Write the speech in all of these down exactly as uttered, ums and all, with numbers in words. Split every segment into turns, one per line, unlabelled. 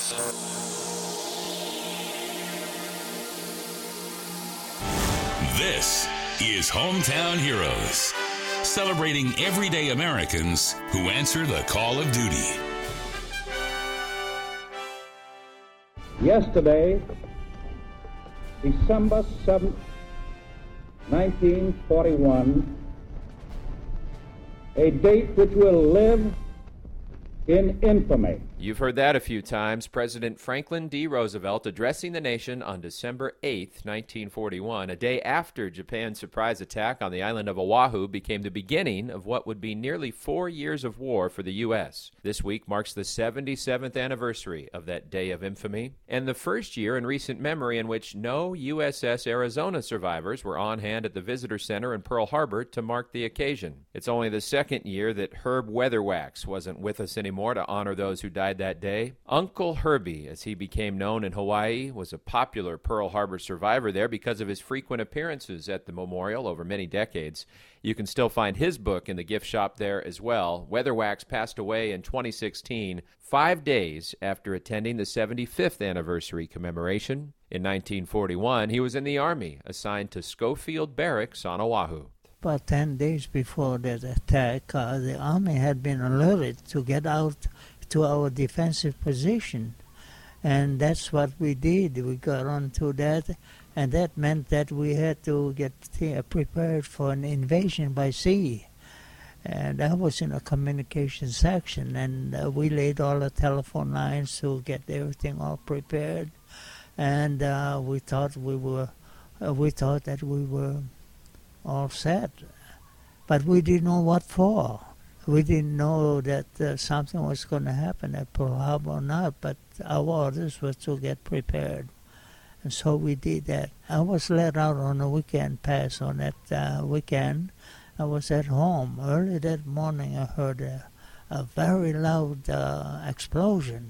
This is Hometown Heroes, celebrating everyday Americans who answer the call of duty.
Yesterday, December seventh, nineteen forty-one, a date which will live in infamy.
You've heard that a few times. President Franklin D. Roosevelt addressing the nation on December eighth, nineteen forty-one, a day after Japan's surprise attack on the island of Oahu became the beginning of what would be nearly four years of war for the U S. This week marks the seventy-seventh anniversary of that day of infamy, and the first year in recent memory in which no U S S Arizona survivors were on hand at the Visitor Center in Pearl Harbor to mark the occasion. It's only the second year that Herb Weatherwax wasn't with us anymore to honor those who died that day. Uncle Herbie, as he became known in Hawaii, was a popular Pearl Harbor survivor there because of his frequent appearances at the memorial over many decades. You can still find his book in the gift shop there as well. Weatherwax passed away in twenty sixteen, five days after attending the seventy-fifth anniversary commemoration. In nineteen forty-one, he was in the Army, assigned to Schofield Barracks on Oahu.
About ten days before that attack, uh, the Army had been alerted to get out to our defensive position. And that's what we did. We got onto that, and that meant that we had to get uh, prepared for an invasion by sea. And I was in a communications section, and uh, we laid all the telephone lines to get everything all prepared. And uh, we thought we were, uh, we thought that we were all set, but we didn't know what for. We didn't know that uh, something was going to happen at Pearl Harbor or not, but our orders were to get prepared. And so we did that. I was let out on a weekend pass on that uh, weekend. I was at home. Early that morning I heard a, a very loud uh, explosion.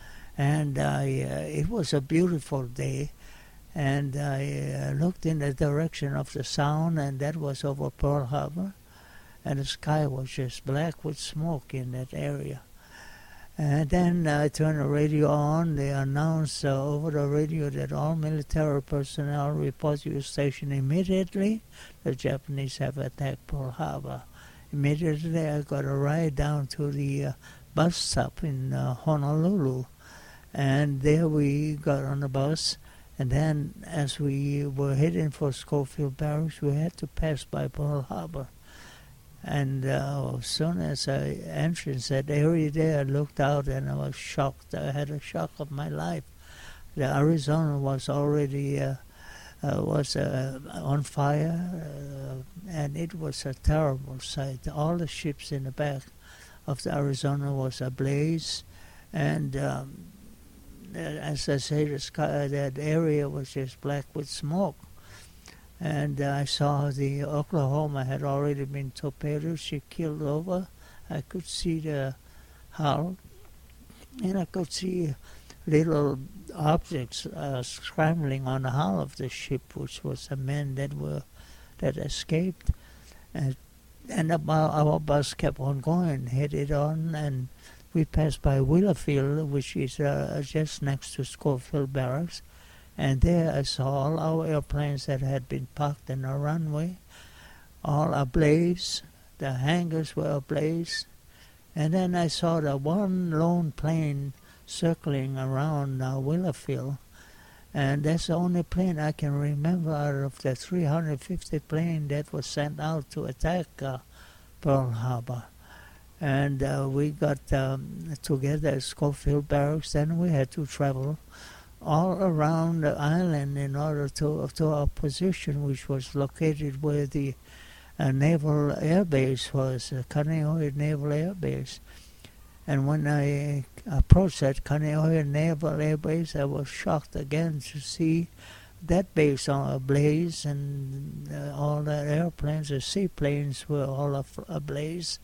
And I, uh, it was a beautiful day. And I uh, looked in the direction of the sound, and that was over Pearl Harbor. And the sky was just black with smoke in that area. And then I turned the radio on. They announced uh, over the radio that all military personnel report to your station immediately. The Japanese have attacked Pearl Harbor. Immediately I got a ride down to the uh, bus stop in uh, Honolulu. And there we got on the bus. And then as we were heading for Schofield Barracks, we had to pass by Pearl Harbor. And uh, as soon as I entered that area there, I looked out and I was shocked. I had a shock of my life. The Arizona was already uh, uh, was uh, on fire, uh, and it was a terrible sight. All the ships in the back of the Arizona was ablaze, and um, as I say, the sky, that area was just black with smoke. And uh, I saw the Oklahoma had already been torpedoed. She killed over. I could see the hull, and I could see little objects uh, scrambling on the hull of the ship, which was the men that were that escaped. And, and our, our bus kept on going, headed on, and we passed by Wheelerfield, which is uh, just next to Schofield Barracks. And there I saw all our airplanes that had been parked in the runway, all ablaze. The hangars were ablaze. And then I saw the one lone plane circling around uh, Wheelerfield. And that's the only plane I can remember out of the three hundred fifty plane that was sent out to attack uh, Pearl Harbor. And uh, we got um, together at Schofield Barracks. Then we had to travel all around the island in order to to our position, which was located where the uh, naval air base was, uh, Kaneohe Naval Air Base. And when I approached that Kaneohe Naval Air Base, I was shocked again to see that base on ablaze, and uh, all the airplanes, the seaplanes, were all af- ablaze.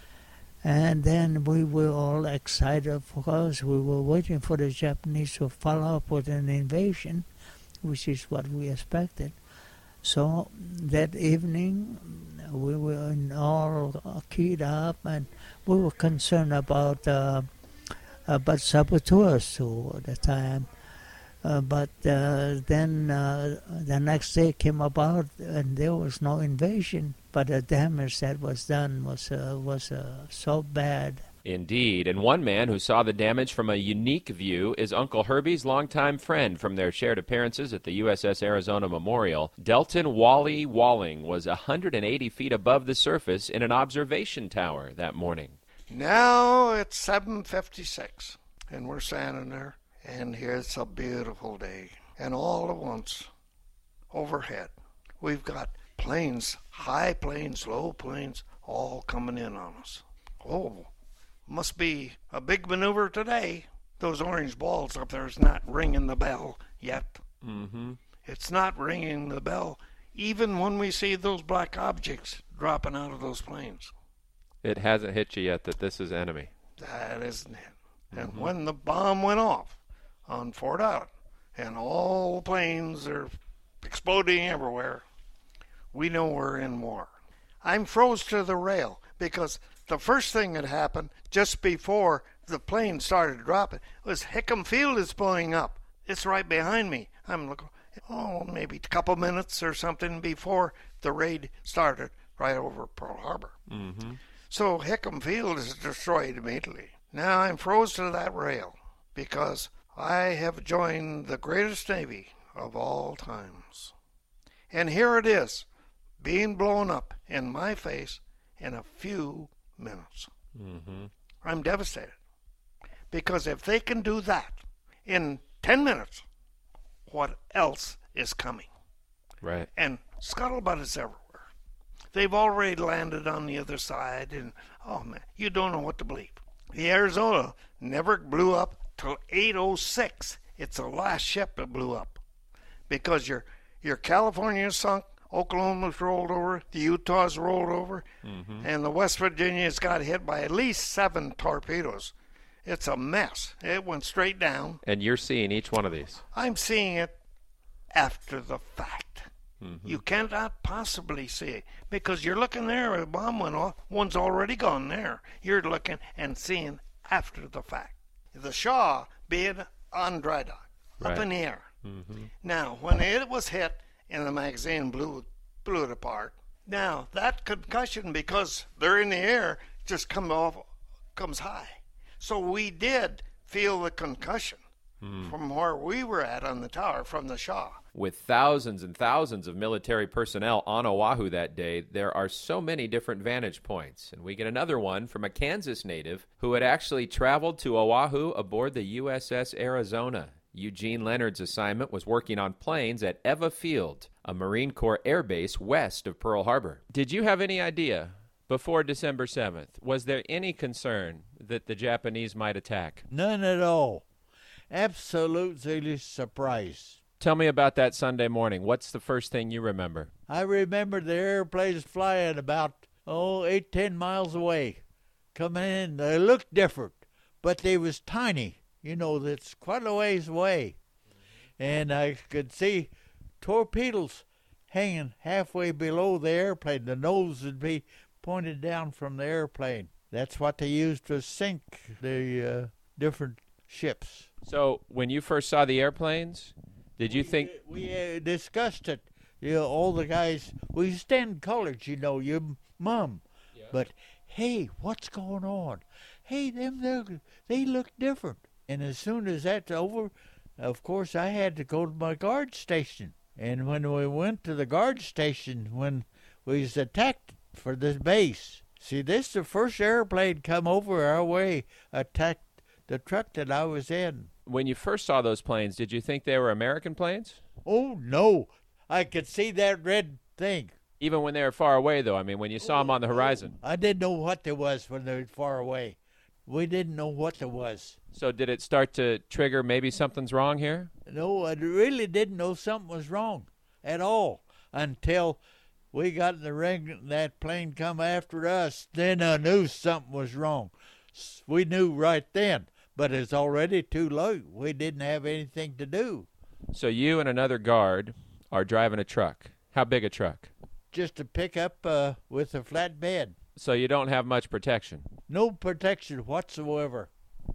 And then we were all excited because we were waiting for the Japanese to follow up with an invasion, which is what we expected. So that evening, we were all keyed up, and we were concerned about uh, uh, uh, but saboteurs too at the time. Uh, but uh, then uh, the next day came about, and there was no invasion. But the damage that was done was uh, was uh, so bad.
Indeed, and one man who saw the damage from a unique view is Uncle Herbie's longtime friend from their shared appearances at the U S S Arizona Memorial. Delton Wally Walling was one hundred eighty feet above the surface in an observation tower that morning.
Now it's seven fifty-six, and we're standing there, and here's a beautiful day. And all at once, overhead, we've got planes, high planes, low planes, all coming in on us. Oh, must be a big maneuver today. Those orange balls up there is not ringing the bell yet.
Mm-hmm.
It's not ringing the bell even when we see those black objects dropping out of those planes.
It hasn't hit you yet that this is enemy.
That isn't it. And
Mm-hmm.
when the bomb went off on Fort Allen and all the planes are exploding everywhere, we know we're in war. I'm froze to the rail because the first thing that happened just before the plane started dropping was Hickam Field is blowing up. It's right behind me. I'm looking, oh, maybe a couple minutes or something before the raid started right over Pearl Harbor.
Mm-hmm.
So Hickam Field is destroyed immediately. Now I'm froze to that rail because I have joined the greatest Navy of all times. And here it is, being blown up in my face in a few minutes.
Mm-hmm.
I'm devastated. Because if they can do that in ten minutes, what else is coming?
Right.
And scuttlebutt is everywhere. They've already landed on the other side, and, oh, man, you don't know what to believe. The Arizona never blew up till eight oh six. It's the last ship that blew up. Because your, your California sunk, Oklahoma's rolled over, the Utah's rolled over, mm-hmm. and the West Virginia's got hit by at least seven torpedoes. It's a mess. It went straight down.
And you're seeing each one of these.
I'm seeing it after the fact.
Mm-hmm.
You cannot possibly see it because you're looking there, a bomb went off, one's already gone there. You're looking and seeing after the fact. The Shaw being on dry dock,
right.
up in the air.
Mm-hmm.
Now, when it was hit and the magazine blew, blew it apart, now that concussion, because they're in the air, just come off, comes high. So we did feel the concussion mm. from where we were at on the tower from the Shaw.
With thousands and thousands of military personnel on Oahu that day, there are so many different vantage points. And we get another one from a Kansas native who had actually traveled to Oahu aboard the U S S Arizona. Eugene Leonard's assignment was working on planes at Eva Field, a Marine Corps air base west of Pearl Harbor. Did you have any idea before December seventh, was there any concern that the Japanese might attack?
None at all. Absolutely surprised.
Tell me about that Sunday morning. What's the first thing you remember?
I remember the airplanes flying about, oh, eight, ten miles away. Coming in, they looked different, but they was tiny. You know, that's quite a ways away. And I could see torpedoes hanging halfway below the airplane. The nose would be pointed down from the airplane. That's what they used to sink the uh, different ships.
So when you first saw the airplanes, did you
we,
think...
We uh, discussed it. You know, all the guys, we stand colored, you know, your mom. Yeah. But, hey, what's going on? Hey, them look, they look different. And as soon as that's over, of course, I had to go to my guard station. And when we went to the guard station, when we was attacked for this base, see, this is the first airplane come over our way, attacked the truck that I was in.
When you first saw those planes, did you think they were American planes?
Oh, no. I could see that red thing.
Even when they were far away, though? I mean, when you saw them on the horizon?
I didn't know what there was when they were far away. We didn't know what there was.
So did it start to trigger maybe something's wrong here?
No, I really didn't know something was wrong at all until we got in the ring and that plane come after us. Then I knew something was wrong. We knew right then, but it's already too late. We didn't have anything to do.
So you and another guard are driving a truck. How big a truck?
Just a pickup uh, with a flatbed.
So you don't have much protection?
No protection whatsoever.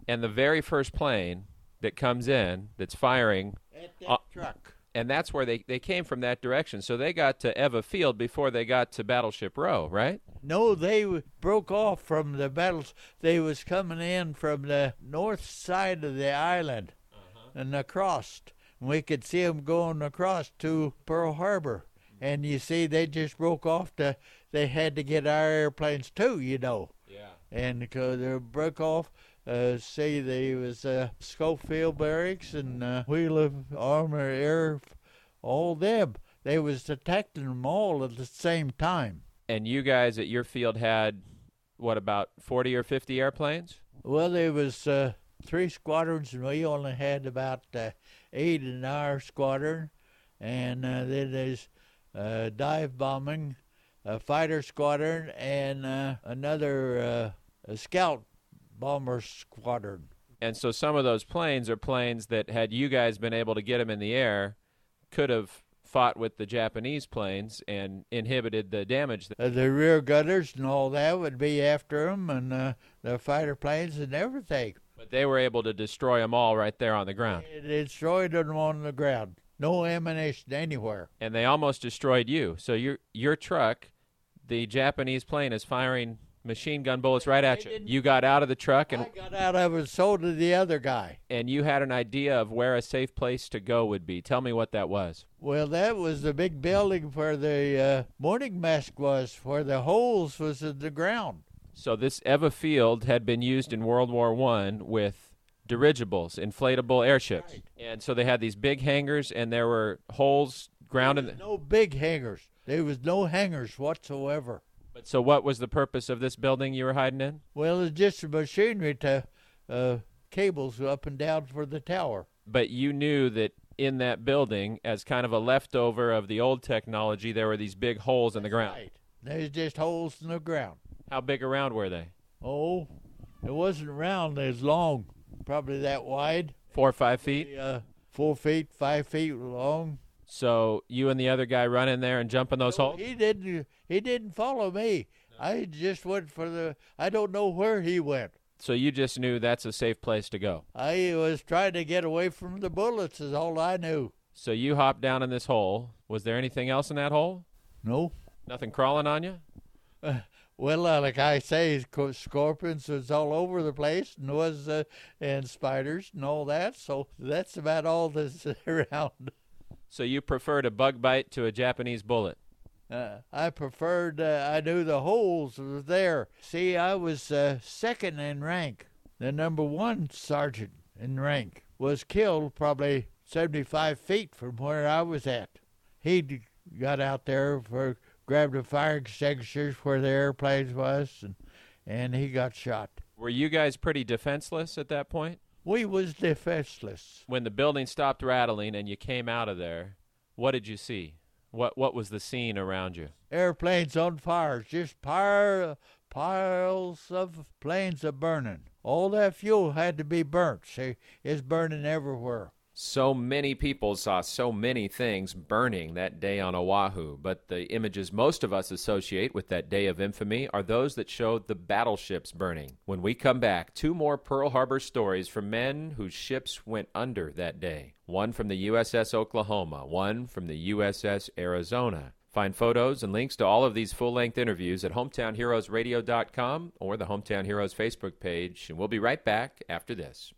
And the very first plane that comes in that's firing
At that
uh,
truck.
and that's where they, they came from that direction. So they got to Eva Field before they got to Battleship Row, right?
No, they w- broke off from the battles. They was coming in from the north side of the island uh-huh. and across. We could see them going across to Pearl Harbor. And you see, they just broke off. To, they had to get our airplanes too, you know.
Yeah.
And because they broke off, uh, see, there was uh, Schofield Barracks and uh, Wheeler Armor Air, all them. They was attacking them all at the same time.
And you guys at your field had, what, about forty or fifty airplanes?
Well, there was uh, three squadrons, and we only had about uh, eight in our squadron. And uh, then there's uh, dive bombing, a fighter squadron, and uh, another uh, a scout bomber squadron.
And so some of those planes are planes that, had you guys been able to get them in the air, could have fought with the Japanese planes and inhibited the damage.
Uh, the rear gunners and all that would be after them, and uh, the fighter planes and everything.
But they were able to destroy them all right there on the ground.
It destroyed them on the ground. No ammunition anywhere.
And they almost destroyed you. So your your truck, the Japanese plane is firing machine gun bullets right at you. You got out of the truck, and
I got out of it, so did the other guy.
And you had an idea of where a safe place to go would be. Tell me what that was.
Well, that was the big building where the uh, morning mask was, where the holes was in the ground.
So this Eva Field had been used in World War One with dirigibles, inflatable airships.
Right.
And so they had these big hangars, and there were holes ground in the...
No big hangars. There was no hangars whatsoever.
But so what was the purpose of this building you were hiding in?
Well, it's just machinery to uh, cables up and down for the tower.
But you knew that in that building, as kind of a leftover of the old technology, there were these big holes in the ground.
Right. There's just holes in the ground.
How big around were they?
Oh, it wasn't round. It was long, probably that wide.
Four or five feet?
Uh, four feet, five feet long.
So you and the other guy run in there and jump in those
No,
holes?
He didn't. He didn't follow me. No. I just went for the. I don't know where he went.
So you just knew that's a safe place to go.
I was trying to get away from the bullets. Is all I knew.
So you hopped down in this hole. Was there anything else in that hole?
No.
Nothing crawling on you?
Uh, well, uh, like I say, scorpions was all over the place, and was uh, and spiders and all that. So that's about all that's around.
So you preferred a bug bite to a Japanese bullet?
Uh, I preferred, uh, I knew the holes were there. See, I was uh, second in rank. The number one sergeant in rank was killed probably seventy-five feet from where I was at. He got out there, for grabbed the fire extinguishers where the airplanes was, and, and he got shot.
Were you guys pretty defenseless at that point?
We was defenseless.
When the building stopped rattling and you came out of there, what did you see? What what was the scene around you?
Airplanes on fire, just pile, piles of planes a burning. All that fuel had to be burnt. See, it's burning everywhere.
So many people saw so many things burning that day on Oahu, but the images most of us associate with that day of infamy are those that showed the battleships burning. When we come back, two more Pearl Harbor stories from men whose ships went under that day. One from the U S S Oklahoma, one from the U S S Arizona. Find photos and links to all of these full-length interviews at hometown heroes radio dot com or the Hometown Heroes Facebook page, and we'll be right back after this.